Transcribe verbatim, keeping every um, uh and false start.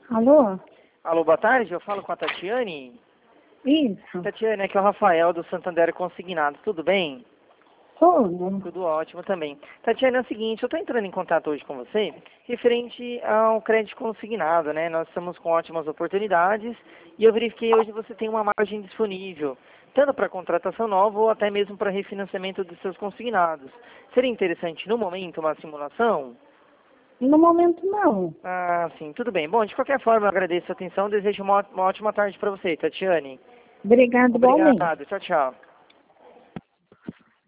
Alô? Alô, boa tarde, eu falo com a Tatiane. Isso. Tatiane, aqui é o Rafael do Santander Consignado, tudo bem? Tudo. Tudo ótimo também. Tatiane, é o seguinte, eu estou entrando em contato hoje com você referente ao crédito consignado, né? Nós estamos com ótimas oportunidades e eu verifiquei hoje que você tem uma margem disponível, tanto para contratação nova ou até mesmo para refinanciamento dos seus consignados. Seria interessante, no momento, uma simulação? No momento, não. Ah, sim, tudo bem. Bom, de qualquer forma, eu agradeço a atenção, desejo uma, ó- uma ótima tarde para você, Tatiane. Obrigado, igualmente. Obrigado, tchau, tchau.